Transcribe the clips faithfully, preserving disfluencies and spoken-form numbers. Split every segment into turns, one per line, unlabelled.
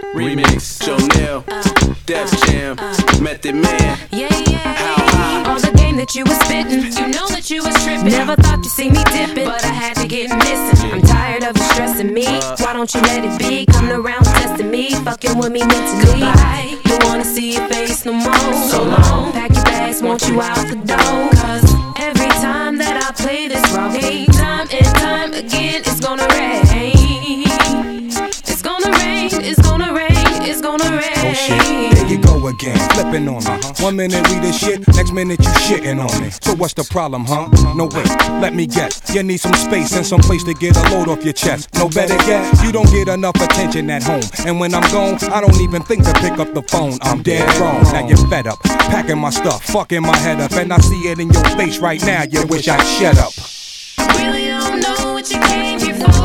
Remix, Jonelle, uh, Def Jam, uh, Method Man.
Yeah, yeah. How high? All the game that you was spittin', you know that you was trippin'. Never thought you'd see me dippin', but I had to get missing. I'm tired of you stressing me. Why don't you let it be? Coming around testing me, fucking with me mentally. Goodbye. Don't wanna see your face no more. So long. Pack your bags, want you out the door. Cause every time that I play this raw game, time and time again, it's gonna rain. It's gonna rain, it's gonna rain, it's gonna rain.
Oh shit, there you go again, flipping on me. Uh-huh. One minute we the shit, next minute you shitting on me. So what's the problem, huh? No wait, let me guess. You need some space and some place to get a load off your chest. No better yet, you don't get enough attention at home. And when I'm gone, I don't even think to pick up the phone. I'm dead wrong, now you're fed up, packing my stuff, fucking my head up. And I see it in your face right now, you wish I'd shut up.
I really don't know what you came here for.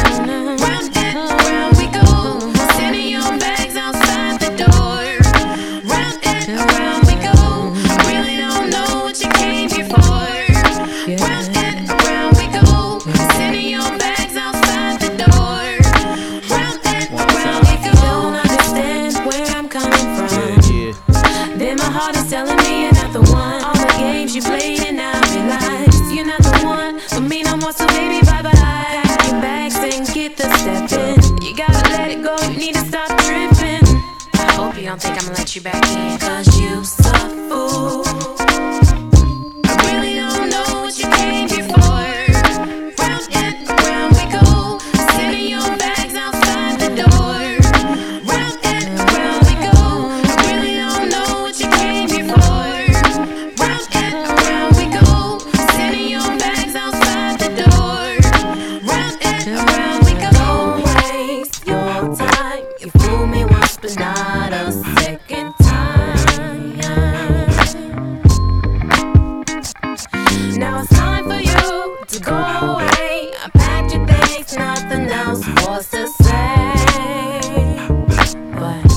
So baby, bye bye. Pack your bags and get the step in. You gotta let it go, you need to stop tripping. I hope you don't think I'ma let you back in, cause you so fool. I really don't know what you came here for. Round and round we go, sending your bags outside the door. Round and round we go, I really don't know what you came here for. Round and round we go, sending your bags outside the door. Round and round we go. Don't waste your time. You fool me once, but not a second time. Now it's time for you to go away. I packed your bags, nothing else was to say. But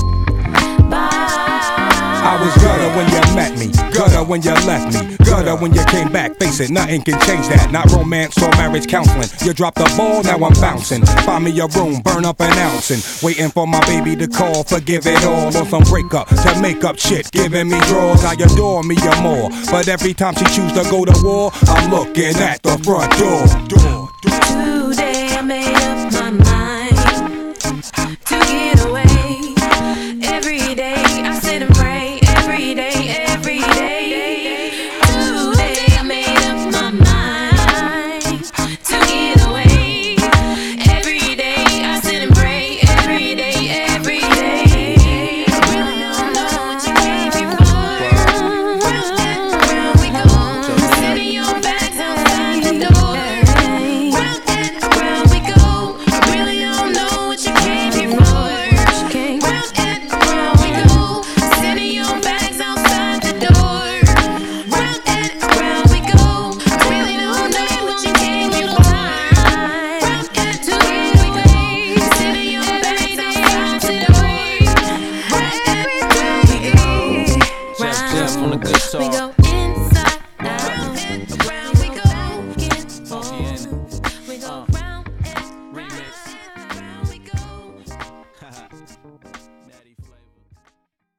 bye.
I was gutter when you met me, gutter when you left me, gutter when you came back. Face it, nothing can change that. Not romance or marriage counseling. You dropped the ball, now I'm bouncing. Find me a room, burn up an ounce, and waiting for my baby to call. Forgive it all, on some breakup to make up shit, giving me draws. I adore me or more, but every time she choose to go to war, I'm looking at the front door. door, door.
Today I made up my mind to get away. Every day I sit and pray. Every day, every day. Today I made up my mind to get away. Every day I sit and pray. Every day, every day. I really don't know what you came here for. Round and round we go, sending your bags outside the door. Round and round we go, I really don't know what you came here for. Round and round we go, sending your bags outside the door. Round and round we go, I really don't know what you came here for. Round and round we go, sending your bags outside the door. Round and round we go,
Jeff Jeff on the good
we
talk.
go.